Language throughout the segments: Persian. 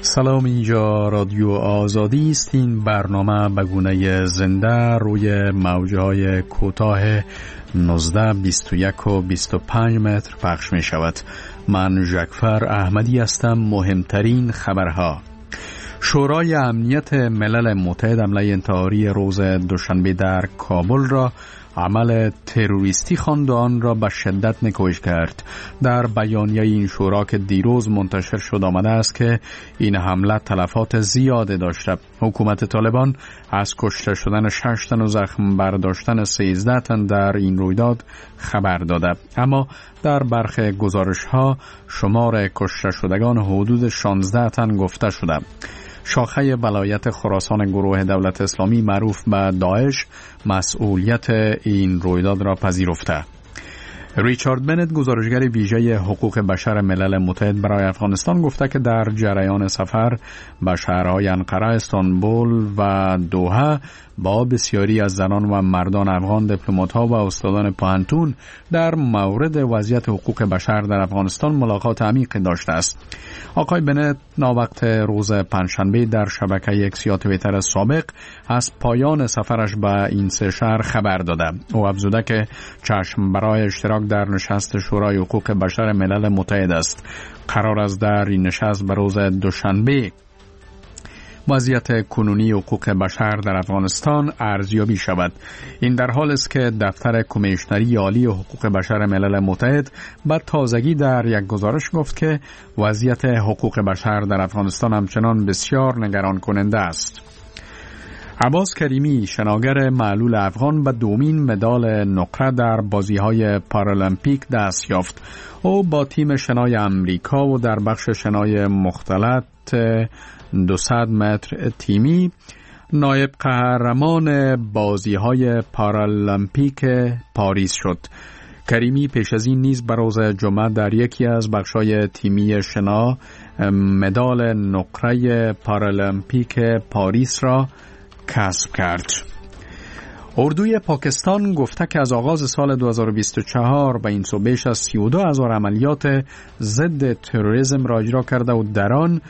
سلام، اینجا رادیو آزادی است. این برنامه به گونه زنده روی موجهای کوتاه 19, 21 و 25 متر پخش می شود. من جعفر احمدی هستم. مهمترین خبرها: شورای امنیت ملل متحد حمله انتحاری روز دوشنبه در کابل را عمل تروریستی خواند و آن را به شدت نکوهش کرد. در بیانیه این شورا که دیروز منتشر شد آمده است که این حمله تلفات زیاده داشته. حکومت طالبان از کشته شدن 6 تن و زخم برداشتن 13 تن در این رویداد خبر داده، اما در برخی گزارش‌ها شمار کشته شدگان حدود 16 تن گفته شده. شاخه ولایت خراسان گروه دولت اسلامی معروف به داعش مسئولیت این رویداد را پذیرفته. ریچارد بنت، گزارشگر ویژه حقوق بشر ملل متحد برای افغانستان، گفته که در جریان سفر به شهرهای انقره، استانبول و دوحه با بسیاری از زنان و مردان افغان، دیپلمات‌ها و استادان پوهنتون در مورد وضعیت حقوق بشر در افغانستان ملاقات عمیقی داشته است. آقای بنت ناوقت روز پنجشنبه در شبکه اکس توییتر سابق از پایان سفرش به این سه شهر خبر داده. او افزوده که چشم برای اشتراک در نشست شورای حقوق بشر ملل متحد است. قرار است در این نشست به روز دوشنبه وضعیت کنونی حقوق بشر در افغانستان ارزیابی شود. این در حال است که دفتر کمیشنری عالی حقوق بشر ملل متحد به تازگی در یک گزارش گفت که وضعیت حقوق بشر در افغانستان همچنان بسیار نگران کننده است. عباس کریمی، شناگر معلول افغان، به دومین مدال نقره در بازی‌های پارالمپیک دست یافت. او با تیم شنای امریکا و در بخش شنای مختلط 200 متر تیمی نایب قهرمان بازی‌های پارالمپیک پاریس شد. کریمی پیش از این نیز به روز جمعه در یکی از بخش‌های تیمی شنا مدال نقره پارالمپیک پاریس را کسب کرد. اردوی پاکستان گفته که از آغاز سال 2024 به این سو بیش از 32,000 عملیات ضد تروریسم را اجرا کرده و در آن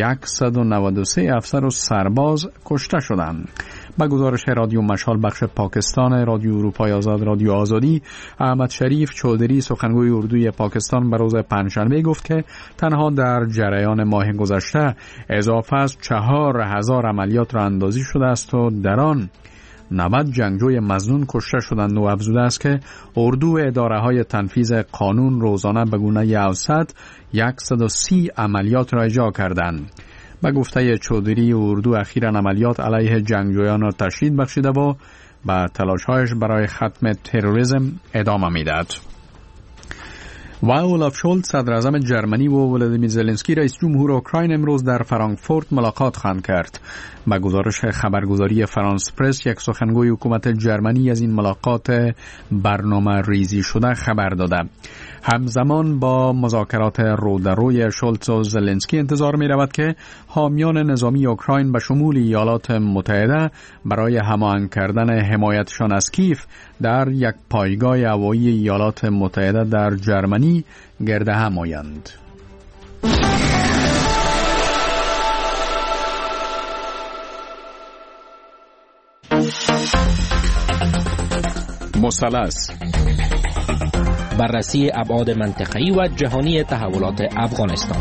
193 افسر و سرباز کشته شدند. با گزارش رادیو مشال بخش پاکستان رادیو اروپای آزاد رادیو آزادی، احمد شریف چودری، سخنگوی اردوی پاکستان، به روز پنجشنبه گفت که تنها در جریان ماه گذشته اضافه از 4,000 عملیات را اندازی شده است و در آن 90 جنگجوی مظنون کشته شدند و افزوده است که اردو اداره‌های تنفیذ قانون روزانه به گونه اوسط 130 عملیات را اجرا کردند. به گفته چودری، اردو اخیراً عملیات علیه جنگجویان را تشدید بخشیده و به تلاش‌هایش برای ختم تروریسم ادامه می‌دهد. و اولاف شولز، صدر اعظم جرمنی، و ولادیمیر زلنسکی، رئیس جمهور اوکراین، امروز در فرانکفورت ملاقات خواهند کرد. با گزارش خبرگزاری فرانس پرس، یک سخنگوی حکومت جرمنی از این ملاقات برنامه ریزی شده خبر داده. همزمان با مذاکرات رودروی شولز و زلنسکی انتظار می رود که حامیان نظامی اوکراین به شمول ایالات متحده برای هماهنگ کردن حمایتشان از کیف در یک پایگاه هوایی ایالات متحده در جرمنی گرد هم آیند. مثلث: بررسی ابعاد منطقه‌ای و جهانی تحولات افغانستان.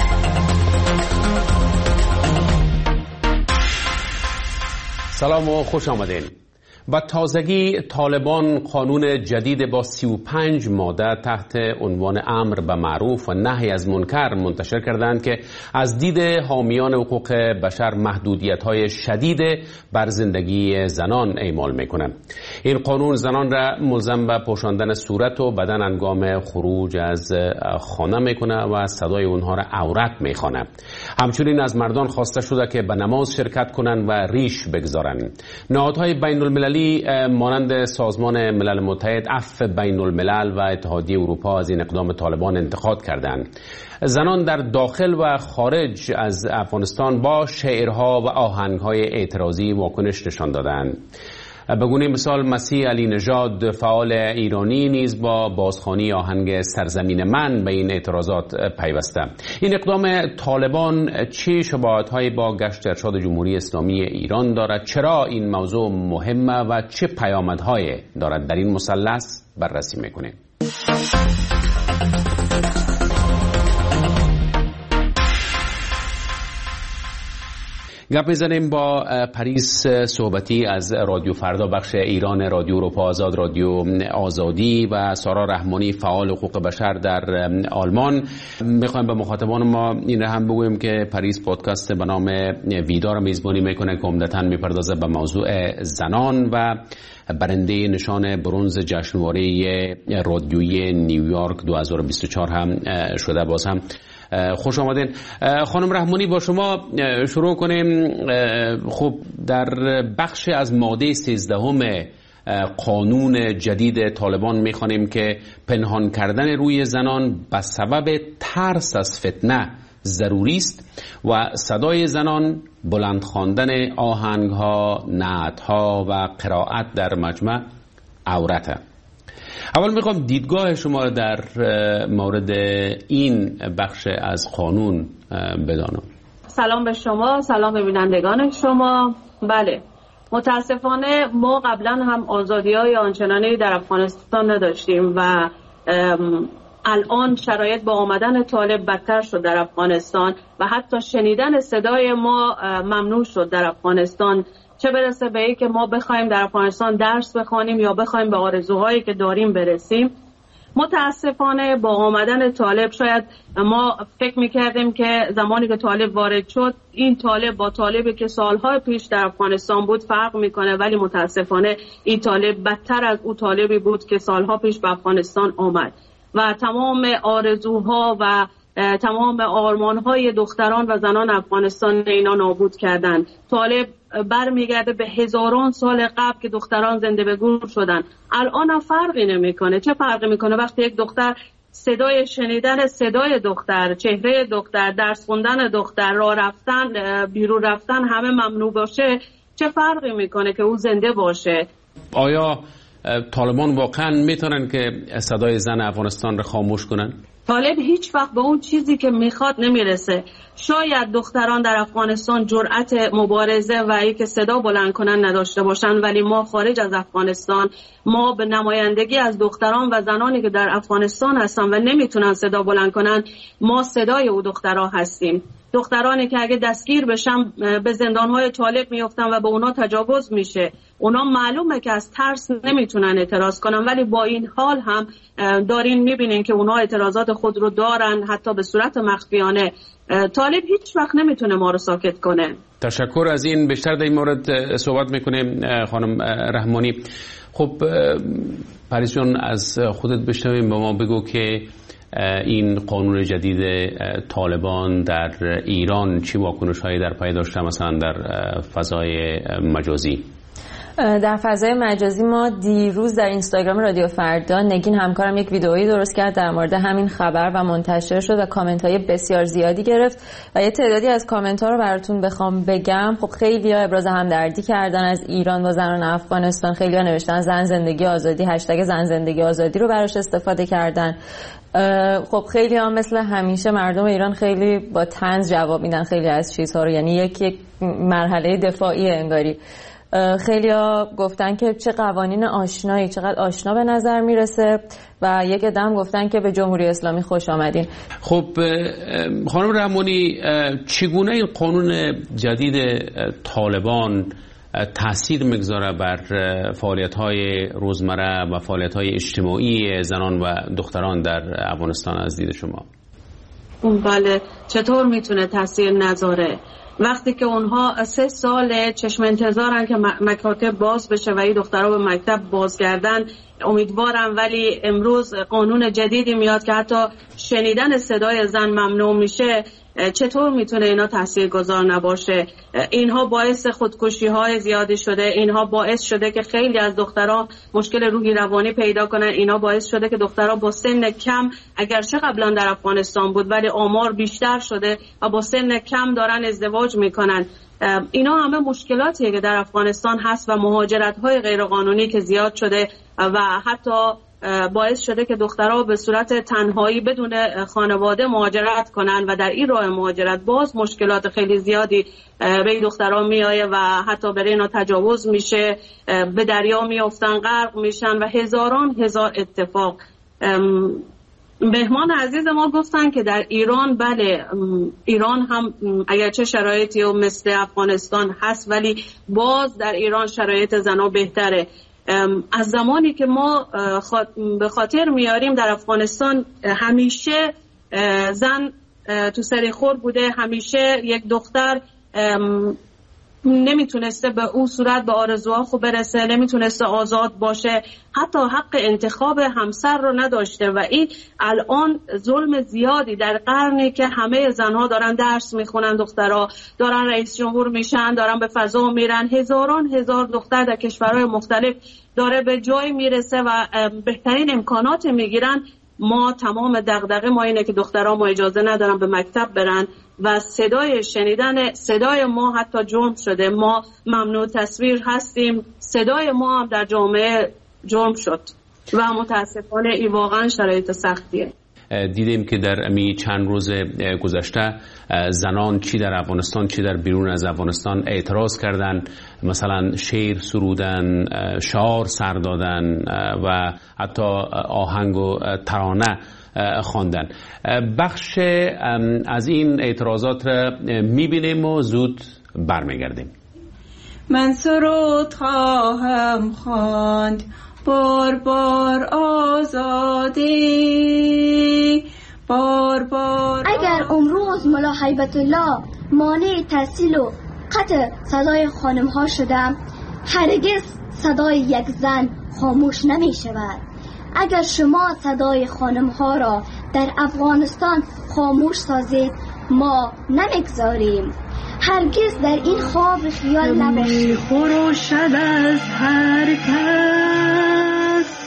سلام و خوش آمدین. با تازگی طالبان قانون جدید با 35 ماده تحت عنوان امر به معروف و نهی از منکر منتشر کردند که از دید حامیان حقوق بشر محدودیت‌های شدید بر زندگی زنان اعمال می‌کند. این قانون زنان را ملزم به پوشاندن صورت و بدن هنگام خروج از خانه می‌کند و صدای اونها را عورت می‌خواند. همچنین از مردان خواسته شده که به نماز شرکت کنند و ریش بگذارند. نهادهای بین‌المللی مانند سازمان ملل متحد، عفو بین الملل و اتحادیه اروپا از این اقدام طالبان انتقاد کردند. زنان در داخل و خارج از افغانستان با شعرها و آهنگهای اعتراضی واکنش نشان دادند. به گونه مثال مسیح علی نژاد فعال ایرانی نیز با بازخوانی آهنگ سرزمین من به این اعتراضات پیوسته. این اقدام طالبان چه شباهت‌هایی با گشت ارشاد جمهوری اسلامی ایران دارد؟ چرا این موضوع مهمه و چه پیامدهایی دارد؟ در این مثلث بررسی می‌کنیم. گپ می‌زنیم با پریس صحبتی از رادیو فردا بخش ایران، رادیو اروپا آزاد، رادیو آزادی و سارا رحمانی فعال حقوق بشر در آلمان. می‌خوایم به مخاطبان ما این هم بگویم که پریس پادکست به نام ویدا را میزبانی میکنه که عمدتاً میپردازه به موضوع زنان و برنده نشان برنز جشنواره رادیویی نیویورک 2024 هم شده. باز هم خوش آمدین. خانم رحمانی، با شما شروع کنیم. خب در بخش از ماده 13 قانون جدید طالبان میخوانیم که پنهان کردن روی زنان به سبب ترس از فتنه ضروری است و صدای زنان، بلند خواندن آهنگها، نعتها و قرائت در مجمع عورته. اول میخوام دیدگاه شما در مورد این بخش از قانون بدانم. سلام به شما، سلام به بینندگان شما. بله، متاسفانه ما قبلا هم آزادی‌های آنچنانی در افغانستان نداشتیم و الان شرایط با آمدن طالب بدتر شد در افغانستان و حتی شنیدن صدای ما ممنوع شد در افغانستان، چه برسه به این که ما بخوایم در افغانستان درس بخوانیم یا بخوایم به آرزوهایی که داریم برسیم. متاسفانه با آمدن طالب شاید ما فکر میکردیم که زمانی که طالب وارد شد این طالب با طالبی که سالهای پیش در افغانستان بود فرق میکنه، ولی متاسفانه این طالب بدتر از اون طالبی بود که سالها پیش به افغانستان آمد و تمام آرزوها و تمام آرمانهای دختران و زنان افغانستان اینا نابود کردن. طالب برمیگرده به هزاران سال قبل که دختران زنده به گور شدن. الان فرقی نمیکنه. چه فرقی میکنه وقتی یک دختر صدای شنیدن صدای دختر، چهره دختر، درس خوندن دختر، راه رفتن، بیرون رفتن همه ممنوع باشه؟ چه فرقی میکنه که او زنده باشه؟ آیا طالبان واقعا میتونن که صدای زن افغانستان رو خاموش کنن؟ طالب هیچ وقت به اون چیزی که میخواد نمیرسه. شاید دختران در افغانستان جرأت مبارزه و ای که صدا بلند کنن نداشته باشن، ولی ما خارج از افغانستان، ما به نمایندگی از دختران و زنانی که در افغانستان هستن و نمیتونن صدا بلند کنن، ما صدای او دخترها هستیم. دخترانی که اگه دستگیر بشن به زندانهای طالب میفتن و به اونا تجاوز میشه. اونا معلومه که از ترس نمیتونن اعتراض کنن، ولی با این حال هم دارین میبینین که اونا اعتراضات خود رو دارن، حتی به صورت مخفیانه. طالب هیچ وقت نمیتونه ما رو ساکت کنه. تشکر از این. بیشتر در این مورد صحبت میکنیم خانم رحمانی. خب پریس جان، از خودت بشنویم، به ما بگو که این قانون جدید طالبان در ایران چی واکنش‌هایی در پی داشته، مثلا در فضای مجازی؟ در فضای مجازی ما دیروز در اینستاگرام رادیو فردا نگین همکارم یک ویدئویی درست کرد در مورد همین خبر و منتشر شد و کامنت‌های بسیار زیادی گرفت و یه تعدادی از کامنت‌ها رو براتون بخوام بگم. خب خیلی‌ها ابراز همدردی کردن از ایران با زنان افغانستان. خیلی‌ها نوشتن زن زندگی آزادی، هشتگ زن زندگی آزادی رو براش استفاده کردن. خب خیلی هم مثل همیشه مردم ایران خیلی با طنز جواب میدن خیلی از چیزها رو، یعنی یک مرحله دفاعی انگاری. خیلی ها گفتن که چه قوانین آشنایی، چقدر آشنا به نظر میرسه و یک عدم گفتن که به جمهوری اسلامی خوش آمدین. خب خانم رحمانی، چگونه این قانون جدید طالبان تأثیر میگذاره بر فعالیت‌های روزمره و فعالیت‌های اجتماعی زنان و دختران در افغانستان از دید شما؟ بله، چطور میتونه تأثیر نذاره؟ وقتی که اونها 3 سال چشم انتظارن که مکاتب باز بشه و این دخترها به مکتب بازگردن، امیدوارم، ولی امروز قانون جدیدی میاد که حتی شنیدن صدای زن ممنوع میشه. چطور میتونه اینا تاثیرگذار نباشه؟ اینها باعث خودکشی های زیادی شده، اینها باعث شده که خیلی از دخترها مشکل روحی روانی پیدا کنن، اینا باعث شده که دخترها با سن کم، اگرچه قبلا در افغانستان بود ولی آمار بیشتر شده و با سن کم دارن ازدواج میکنن. اینا همه مشکلاتیه که در افغانستان هست و مهاجرت‌های غیرقانونی که زیاد شده و حتی باعث شده که دخترها به صورت تنهایی بدون خانواده مهاجرت کنن و در این راه مهاجرت باز مشکلات خیلی زیادی به این دخترها میآیه و حتی برای اینا تجاوز میشه، به دریا میافتن، غرق میشن و هزار اتفاق. مهمان عزیز ما گفتن که در ایران بله، ایران هم اگرچه شرایطی مثل افغانستان هست ولی باز در ایران شرایط زنها بهتره. از زمانی که ما به خاطر میاریم در افغانستان همیشه زن تو سرخور بوده، همیشه یک دختر نمیتونسته به اون صورت به آرزوها خوب برسه، نمیتونسته آزاد باشه، حتی حق انتخاب همسر رو نداشته و این الان ظلم زیادی در قرنی که همه زنها دارن درس میخونن، دخترها دارن رئیس جمهور میشن، دارن به فضا میرن، هزار دختر در کشورهای مختلف داره به جای میرسه و بهترین امکانات میگیرن. ما تمام دغدغه ما اینه که دخترها ما اجازه ندارن به مکتب برن و شنیدن صدای ما حتی جرم شده. ما ممنوع تصویر هستیم، صدای ما هم در جامعه جرم شد و متاسفانه این واقعا شرایط سختیه. دیدیم که در چند روز گذشته زنان چی در افغانستان چی در بیرون از افغانستان اعتراض کردن، مثلا شعر سرودن، شعار سر دادن و حتی آهنگ و ترانه خواندن. بخش از این اعتراضات را میبینیم و زود برمیگردیم. من سرود خواهم خواند بار بار آزادی، بار بار. اگر امروز ملا هیبت الله مانع تحصیل و قطع صدای خانم ها شدم، هرگز صدای یک زن خاموش نمی شود. اگر شما صدای خانم ها را در افغانستان خاموش سازید، ما نمیگذاریم. هرگز در این خواب خیال نباشید. خروشد از هر کس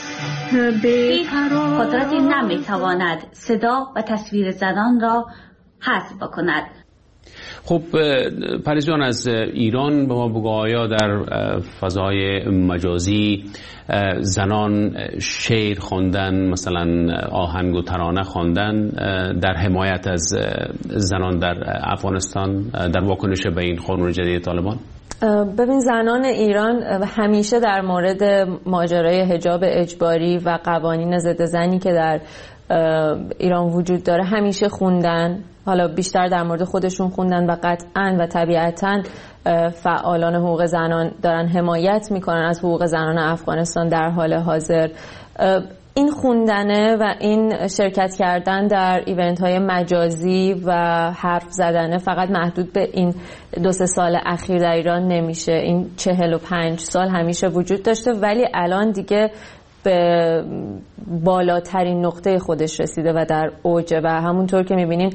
قدرتی نمیتواند صدا و تصویر زنان را حذف بکند. خب پریز جان، از ایران به ما بگو، آیا در فضای مجازی زنان شعر خواندن، مثلا آهنگ و ترانه خواندن در حمایت از زنان در افغانستان در واکنش به این قانون جدید طالبان؟ ببین، زنان ایران همیشه در مورد ماجرای حجاب اجباری و قوانین ضد زنی که در ایران وجود داره همیشه خوندن. حالا بیشتر در مورد خودشون خوندن و قطعاً و طبیعتاً فعالان حقوق زنان دارن حمایت میکنن از حقوق زنان افغانستان در حال حاضر. این خوندنه و این شرکت کردن در ایونت های مجازی و حرف زدنه فقط محدود به این 2-3 سال اخیر در ایران نمیشه. این 45 سال همیشه وجود داشته ولی الان دیگه به بالاترین نقطه خودش رسیده و در اوجه و همونطور که میبینین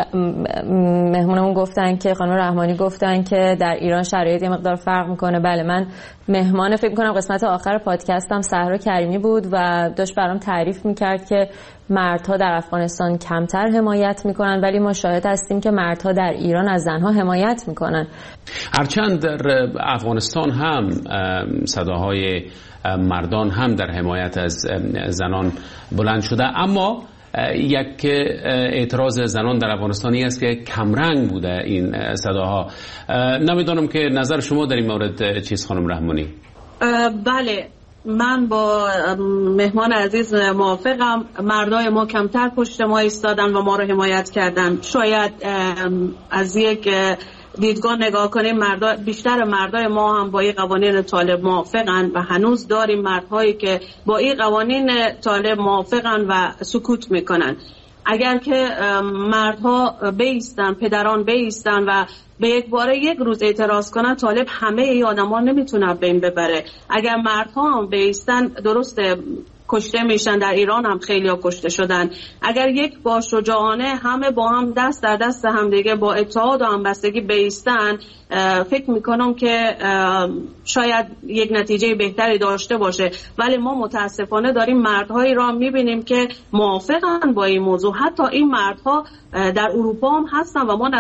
مهمونمون گفتن که خانم رحمانی گفتن که در ایران شرایط یه مقدار فرق میکنه. بله، من مهمان فکر میکنم قسمت آخر پادکستم سهرا کریمی بود و داشت برام تعریف میکرد که مردها در افغانستان کمتر حمایت میکنن ولی ما شاهد هستیم که مردها در ایران از زنها حمایت میکنن. هرچند در افغانستان هم صداهای مردان هم در حمایت از زنان بلند شده، اما یک اعتراض زنان در افغانستانی است که کمرنگ بوده این صداها. نمیدونم که نظر شما در این مورد چیست خانم رحمانی؟ بله، من با مهمان عزیز موافقم. مردای ما کمتر پشت ما ایستادن و ما رو حمایت کردن. شاید از یک دیدگاه نگاه کنیم بیشتر مردای ما هم با این قوانین طالب موافقن و هنوز داریم مردهایی که با این قوانین طالب موافقن و سکوت میکنن. اگر که مردها بیستن، پدران بیستن و به یک باره یک روز اعتراض کنن، طالب همه ای آدم ها نمیتونه بین ببره. اگر مردها هم بیستن، درسته کشته میشن، در ایران هم خیلی ها کشته شدن. اگر یک با شجاعانه همه با هم دست در دست هم دیگه با اتحاد و همبستگی بیستن، فکر میکنم که شاید یک نتیجه بهتری داشته باشه. ولی ما متاسفانه داریم مردهایی را میبینیم که موافقن با این موضوع. حتی این مردها در اروپا هم هستن و ما